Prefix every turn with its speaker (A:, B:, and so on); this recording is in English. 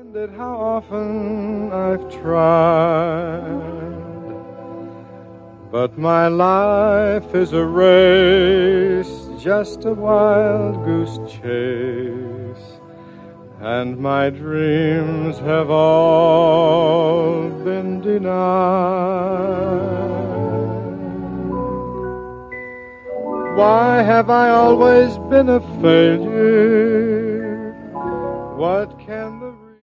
A: That how often I've tried, but my life is a race, just a wild goose chase, and my dreams have all been denied. Why have I always been a failure? What can the